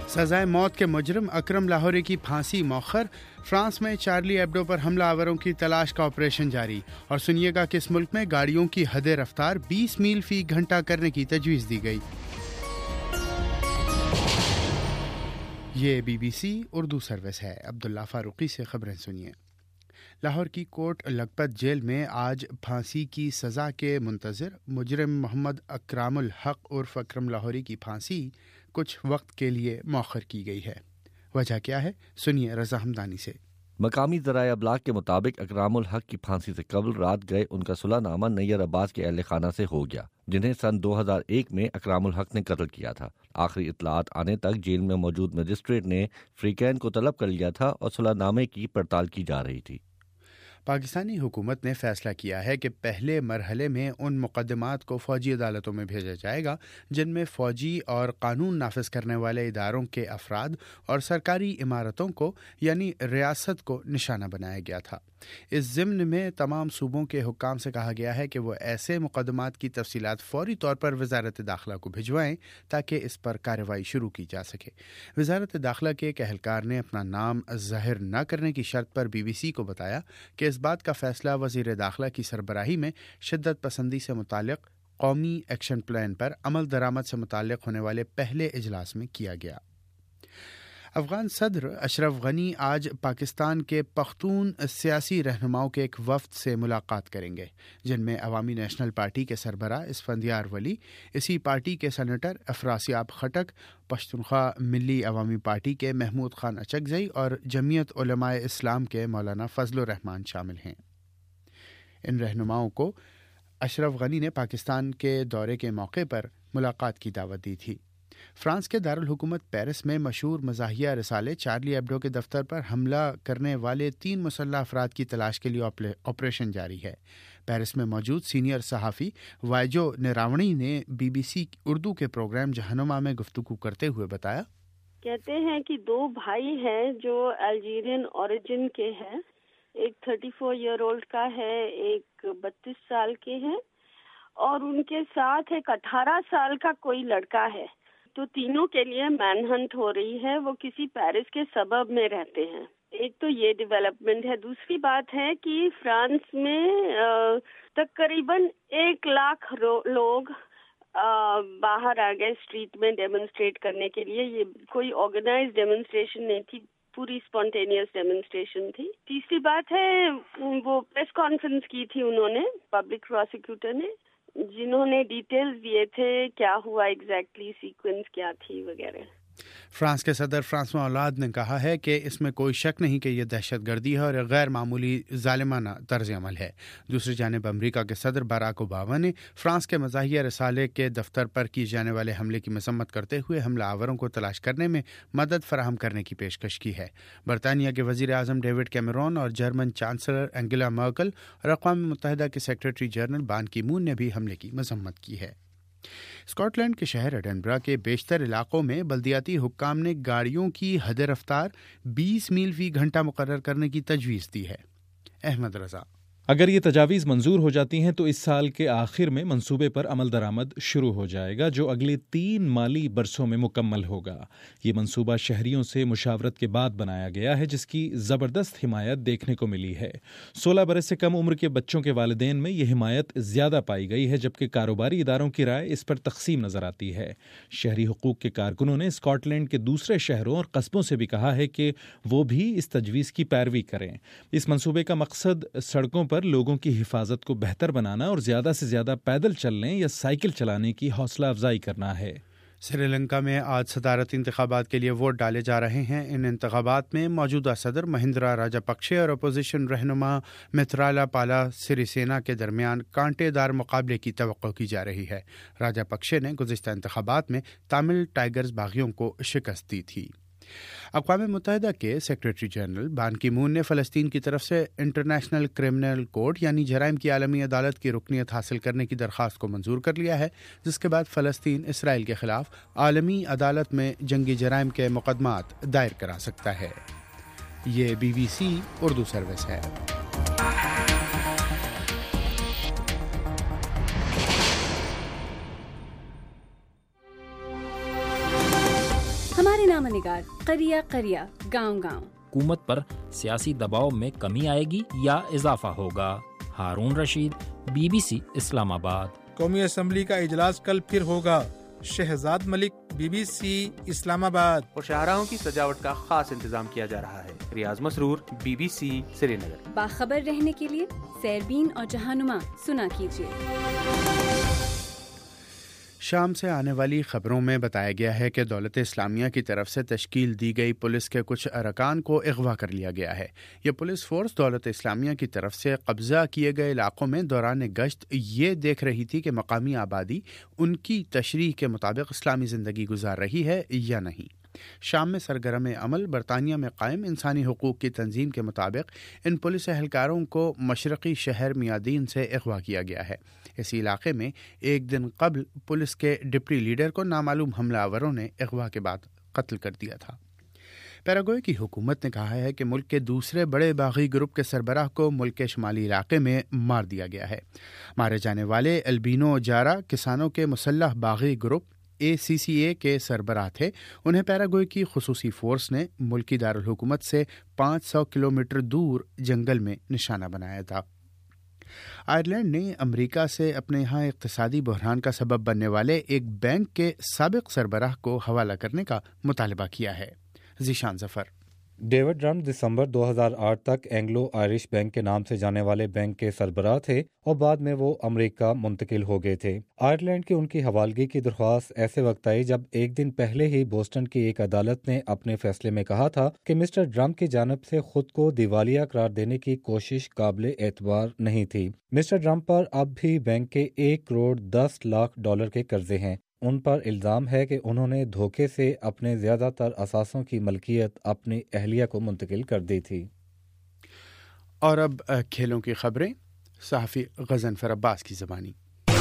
سزائے موت کے مجرم اکرم لاہوری کی پھانسی مؤخر۔ فرانس میں چارلی ایبڈو پر حملہ آوروں کی تلاش کا آپریشن جاری۔ اور سنیے گا کہ اس ملک میں گاڑیوں کی حد رفتار 20 میل فی گھنٹہ کرنے کی تجویز دی گئی۔ یہ BBC اردو سروس ہے۔ عبداللہ فاروقی سے خبریں سنیے۔ لاہور کی کوٹ لکھپت جیل میں آج پھانسی کی سزا کے منتظر مجرم محمد اکرام الحق عرف اکرم لاہوری کی پھانسی کچھ وقت کے لیے مؤخر کی گئی ہے۔ وجہ کیا ہے، سنیے رضا ہمدانی سے۔ مقامی ذرائع ابلاغ کے مطابق اکرام الحق کی پھانسی سے قبل رات گئے ان کا صلح نامہ نیّر عباس کے اہل خانہ سے ہو گیا، جنہیں سن 2001 میں اکرام الحق نے قتل کیا تھا۔ آخری اطلاعات آنے تک جیل میں موجود مجسٹریٹ نے فریقین کو طلب کر لیا تھا اور صلح نامے کی پڑتال کی جا رہی تھی۔ پاکستانی حکومت نے فیصلہ کیا ہے کہ پہلے مرحلے میں ان مقدمات کو فوجی عدالتوں میں بھیجا جائے گا جن میں فوجی اور قانون نافذ کرنے والے اداروں کے افراد اور سرکاری عمارتوں کو یعنی ریاست کو نشانہ بنایا گیا تھا۔ اس ضمن میں تمام صوبوں کے حکام سے کہا گیا ہے کہ وہ ایسے مقدمات کی تفصیلات فوری طور پر وزارت داخلہ کو بھجوائیں تاکہ اس پر کارروائی شروع کی جا سکے۔ وزارت داخلہ کے ایک اہلکار نے اپنا نام ظاہر نہ کرنے کی شرط پر BBC کو بتایا کہ اس بات کا فیصلہ وزیر داخلہ کی سربراہی میں شدت پسندی سے متعلق قومی ایکشن پلان پر عمل درآمد سے متعلق ہونے والے پہلے اجلاس میں کیا گیا۔ افغان صدر اشرف غنی آج پاکستان کے پختون سیاسی رہنماؤں کے ایک وفد سے ملاقات کریں گے، جن میں عوامی نیشنل پارٹی کے سربراہ اسفندیار ولی، اسی پارٹی کے سینیٹر افراسیاب خٹک، پشتونخوا ملی عوامی پارٹی کے محمود خان اچکزئی اور جمعیت علماء اسلام کے مولانا فضل الرحمان شامل ہیں۔ ان رہنماؤں کو اشرف غنی نے پاکستان کے دورے کے موقع پر ملاقات کی دعوت دی تھی۔ فرانس کے دارالحکومت پیرس میں مشہور مزاحیہ رسالے چارلی ایبڈو کے دفتر پر حملہ کرنے والے 3 مسلح افراد کی تلاش کے لیے آپریشن جاری ہے۔ پیرس میں موجود سینئر صحافی وائجو نیراونی نے BBC اردو کے پروگرام جہنما میں گفتگو کرتے ہوئے بتایا، کہتے ہیں کہ 2 بھائی ہیں جو الجیرین اوریجن کے ہیں، ایک 34 ایئر اولڈ کا ہے، ایک 32 سال کے ہیں، اور ان کے ساتھ ایک 18 سال کا کوئی لڑکا ہے۔ تو تینوں کے لیے مین ہنٹ ہو رہی ہے، وہ کسی پیرس کے سبب میں رہتے ہیں۔ ایک تو یہ ڈیولپمنٹ ہے۔ دوسری بات ہے کہ فرانس میں تقریباً 1 لاکھ لوگ باہر آ گئے اسٹریٹ میں ڈیمونسٹریٹ کرنے کے لیے۔ یہ کوئی آرگنائز ڈیمونسٹریشن نہیں تھی، پوری اسپونٹینیس ڈیمونسٹریشن تھی۔ تیسری بات ہے، وہ پریس کانفرنس کی تھی انہوں نے، پبلک پروسیکیوٹر نے، جنہوں نے ڈیٹیلز دیے تھے کیا ہوا ایگزیکٹلی، سیکوینس کیا تھی وغیرہ۔ فرانس کے صدر فرانسوا اولاد نے کہا ہے کہ اس میں کوئی شک نہیں کہ یہ دہشت گردی ہے اور غیر معمولی ظالمانہ طرز عمل ہے۔ دوسری جانب امریکہ کے صدر باراک اوباما نے فرانس کے مزاحیہ رسالے کے دفتر پر کیے جانے والے حملے کی مذمت کرتے ہوئے حملہ آوروں کو تلاش کرنے میں مدد فراہم کرنے کی پیشکش کی ہے۔ برطانیہ کے وزیر اعظم ڈیوڈ کیمرون اور جرمن چانسلر انگیلا مرکل اور اقوام متحدہ کے سیکریٹری جنرل بان کی مون نے بھی حملے کی مذمت کی ہے۔ اسکاٹ لینڈ کے شہر ایڈنبرا کے بیشتر علاقوں میں بلدیاتی حکام نے گاڑیوں کی حد رفتار 20 میل فی گھنٹہ مقرر کرنے کی تجویز دی ہے۔ احمد رضا۔ اگر یہ تجاویز منظور ہو جاتی ہیں تو اس سال کے آخر میں منصوبے پر عمل درآمد شروع ہو جائے گا، جو اگلے 3 مالی برسوں میں مکمل ہوگا۔ یہ منصوبہ شہریوں سے مشاورت کے بعد بنایا گیا ہے، جس کی زبردست حمایت دیکھنے کو ملی ہے۔ 16 برس سے کم عمر کے بچوں کے والدین میں یہ حمایت زیادہ پائی گئی ہے، جبکہ کاروباری اداروں کی رائے اس پر تقسیم نظر آتی ہے۔ شہری حقوق کے کارکنوں نے اسکاٹ لینڈ کے دوسرے شہروں اور قصبوں سے بھی کہا ہے کہ وہ بھی اس تجویز کی پیروی کریں۔ اس منصوبے کا مقصد سڑکوں پر لوگوں کی حفاظت کو بہتر بنانا اور زیادہ سے زیادہ پیدل چلنے یا سائیکل چلانے کی حوصلہ افزائی کرنا ہے۔ سری لنکا میں آج صدارتی انتخابات کے لیے ووٹ ڈالے جا رہے ہیں۔ ان انتخابات میں موجودہ صدر مہندرا راجا پکشے اور اپوزیشن رہنما میترالا پالا سری سینا کے درمیان کانٹے دار مقابلے کی توقع کی جا رہی ہے۔ راجا پکشے نے گزشتہ انتخابات میں تامل ٹائیگرز باغیوں کو شکست دی تھی۔ اقوام متحدہ کے سیکریٹری جنرل بان کی مون نے فلسطین کی طرف سے انٹرنیشنل کرمنل کورٹ یعنی جرائم کی عالمی عدالت کی رکنیت حاصل کرنے کی درخواست کو منظور کر لیا ہے، جس کے بعد فلسطین اسرائیل کے خلاف عالمی عدالت میں جنگی جرائم کے مقدمات دائر کرا سکتا ہے۔ یہ BBC اردو سروس ہے۔ اخبار نامہ نگار قریہ قریہ گاؤں گاؤں. حکومت پر سیاسی دباؤ میں کمی آئے گی یا اضافہ ہوگا؟ ہارون رشید، BBC اسلام آباد. قومی اسمبلی کا اجلاس کل پھر ہوگا. شہزاد ملک، BBC اسلام آباد. اور شاہراہوں کی سجاوٹ کا خاص انتظام کیا جا رہا ہے. ریاض مسرور، BBC سری نگر. باخبر رہنے کے لیے سیربین اور جہانما سنا کیجیے. شام سے آنے والی خبروں میں بتایا گیا ہے کہ دولت اسلامیہ کی طرف سے تشکیل دی گئی پولیس کے کچھ ارکان کو اغوا کر لیا گیا ہے. یہ پولیس فورس دولت اسلامیہ کی طرف سے قبضہ کیے گئے علاقوں میں دوران گشت یہ دیکھ رہی تھی کہ مقامی آبادی ان کی تشریح کے مطابق اسلامی زندگی گزار رہی ہے یا نہیں. شام میں سرگرم عمل برطانیہ میں قائم انسانی حقوق کی تنظیم کے مطابق ان پولیس اہلکاروں کو مشرقی شہر میادین سے اغوا کیا گیا ہے. اسی علاقے میں ایک دن قبل پولیس کے ڈپٹی لیڈر کو نامعلوم حملہ آوروں نے اغوا کے بعد قتل کر دیا تھا. پیراگوئے کی حکومت نے کہا ہے کہ ملک کے دوسرے بڑے باغی گروپ کے سربراہ کو ملک کے شمالی علاقے میں مار دیا گیا ہے. مارے جانے والے البینو جارا کسانوں کے مسلح باغی گروپ ACCA کے سربراہ تھے. انہیں پیراگوئے کی خصوصی فورس نے ملکی دارالحکومت سے 500 کلومیٹر دور جنگل میں نشانہ بنایا تھا. آئرلینڈ نے امریکہ سے اپنے یہاں اقتصادی بحران کا سبب بننے والے ایک بینک کے سابق سربراہ کو حوالہ کرنے کا مطالبہ کیا ہے. ذیشان ظفر. ڈیوڈ رم دسمبر 2008 تک اینگلو آئرش بینک کے نام سے جانے والے بینک کے سربراہ تھے اور بعد میں وہ امریکہ منتقل ہو گئے تھے. آئرلینڈ کی ان کی حوالگی کی درخواست ایسے وقت آئی جب ایک دن پہلے ہی بوسٹن کی ایک عدالت نے اپنے فیصلے میں کہا تھا کہ مسٹر ٹرمپ کی جانب سے خود کو دیوالیہ قرار دینے کی کوشش قابل اعتبار نہیں تھی. مسٹر ٹرمپ پر اب بھی بینک کے 1 کروڑ 10 لاکھ ڈالر کے قرضے ہیں. ان پر الزام ہے کہ انہوں نے دھوکے سے اپنے زیادہ تر اثاثوں کی ملکیت اپنی اہلیہ کو منتقل کر دی تھی. اور اب کھیلوں کی خبریں صحافی غضنفر عباس کی زبانی.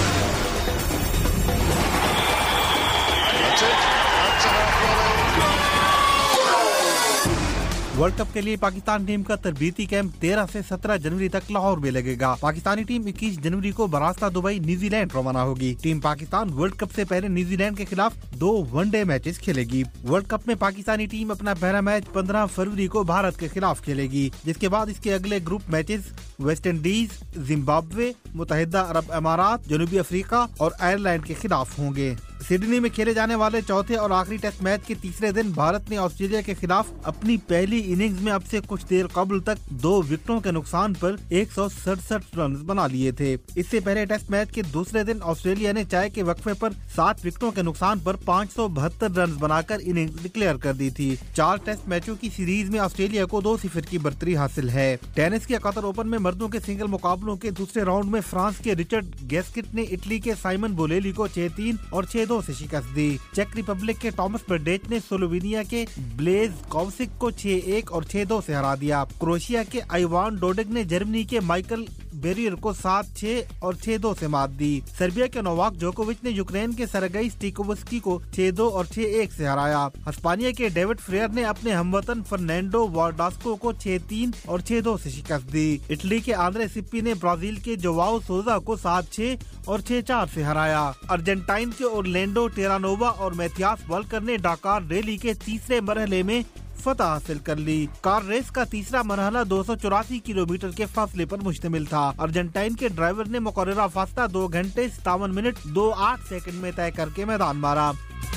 ورلڈ کپ کے لیے پاکستان ٹیم کا تربیتی کیمپ 13 سے 17 جنوری تک لاہور میں لگے گا. پاکستانی ٹیم 21 جنوری کو براستہ دبئی نیوزی لینڈ روانہ ہوگی. ٹیم پاکستان ورلڈ کپ سے پہلے نیوزی لینڈ کے خلاف 2 ون ڈے میچز کھیلے گی. ورلڈ کپ میں پاکستانی ٹیم اپنا پہلا میچ 15 فروری کو بھارت کے خلاف کھیلے گی، جس کے بعد اس کے اگلے group matches West Indies, Zimbabwe, متحدہ عرب امارات، جنوبی افریقہ اور آئرلینڈ کے خلاف ہوں گے. سڈنی میں کھیلے جانے والے چوتھے اور آخری ٹیسٹ میچ کے تیسرے دن بھارت نے آسٹریلیا کے خلاف اپنی پہلی اننگز میں اب سے کچھ دیر قبل تک 2 وکٹوں کے نقصان پر 167 رنز بنا لیے تھے. اس سے پہلے ٹیسٹ میچ کے دوسرے دن آسٹریلیا نے چائے کے وقفے پر 7 وکٹوں کے نقصان پر 572 رنز بنا کر اننگز ڈکلیئر کر دی تھی. 4 ٹیسٹ میچوں کی سیریز میں آسٹریلیا کو 2-0 کی برتری حاصل ہے. ٹینس کے قطر اوپن میں مردوں کے سنگل مقابلوں کے دوسرے راؤنڈ میں فرانس کے رچرڈ گیسکٹ نے اٹلی کے سائمن بولیلی کو 6-3 اور 6-2 سے شکست دی. چیک ریپبلک کے ٹامس برڈیچ نے سلووینیا کے بلیز کووسک کو 6-1 اور 6-2 سے ہرا دیا. کروشیا کے ایوان ڈوڈگ نے جرمنی کے مائیکل بیریئر کو 7-6 اور 6-2 سے مات دی. سربیا کے نوواک جوکووچ نے یوکرین کے سرگئی سٹیکووسکی کو 6-2 اور 6-1 سے ہرایا. ہسپانیہ کے ڈیوڈ فریئر نے اپنے ہموطن فرنینڈو وارڈاسکو کو 6-3 اور 6-2 سے شکست دی. اٹلی کے آندرے سپی نے برازیل کے جواؤ سوزا کو 7-6 اور 6-4 سے ہرایا. ارجنٹائن کے اورلینڈو ٹیرانووا اور میتھیاس والکر نے ڈاکار ریلی کے تیسرے مرحلے میں فتح حاصل کر لی. کار ریس کا تیسرا مرحلہ 284 کلومیٹر کے فاصلے پر مشتمل تھا. ارجنٹائن کے ڈرائیور نے مقررہ فاصلہ 2 گھنٹے 57 منٹ 28 سیکنڈ میں طے کر کے میدان مارا.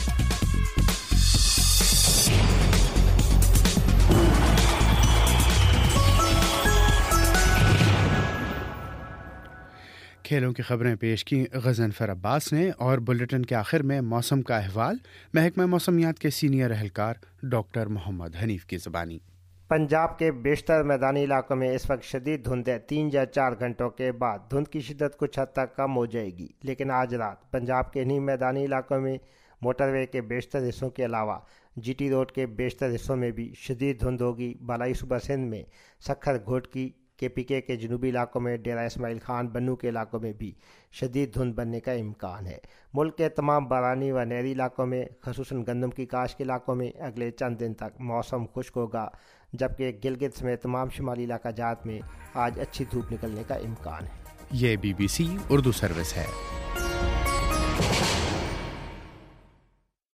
کھیلوں کی خبریں پیش کی غضنفر عباس نے. اور بلیٹن کے آخر میں موسم کا احوال محکمہ موسمیات کے سینئر اہلکار ڈاکٹر محمد حنیف کی زبانی. پنجاب کے بیشتر میدانی علاقوں میں اس وقت شدید دھند ہے. 3 یا 4 گھنٹوں کے بعد دھند کی شدت کچھ حد تک کم ہو جائے گی، لیکن آج رات پنجاب کے انہی میدانی علاقوں میں موٹر وے کے بیشتر حصوں کے علاوہ جی ٹی روڈ کے بیشتر حصوں میں بھی شدید دھند ہوگی. بالائی صوبہ سندھ میں سکھر گھوٹکی KPK کے جنوبی علاقوں میں ڈیرہ اسماعیل خان بنو کے علاقوں میں بھی شدید دھند بننے کا امکان ہے. ملک کے تمام بارانی و نہری علاقوں میں خصوصاً گندم کی کاشت کے علاقوں میں اگلے چند دن تک موسم خشک ہوگا، جبکہ گلگت سمیت تمام شمالی علاقہ جات میں آج اچھی دھوپ نکلنے کا امکان ہے. یہ BBC اردو سروس ہے.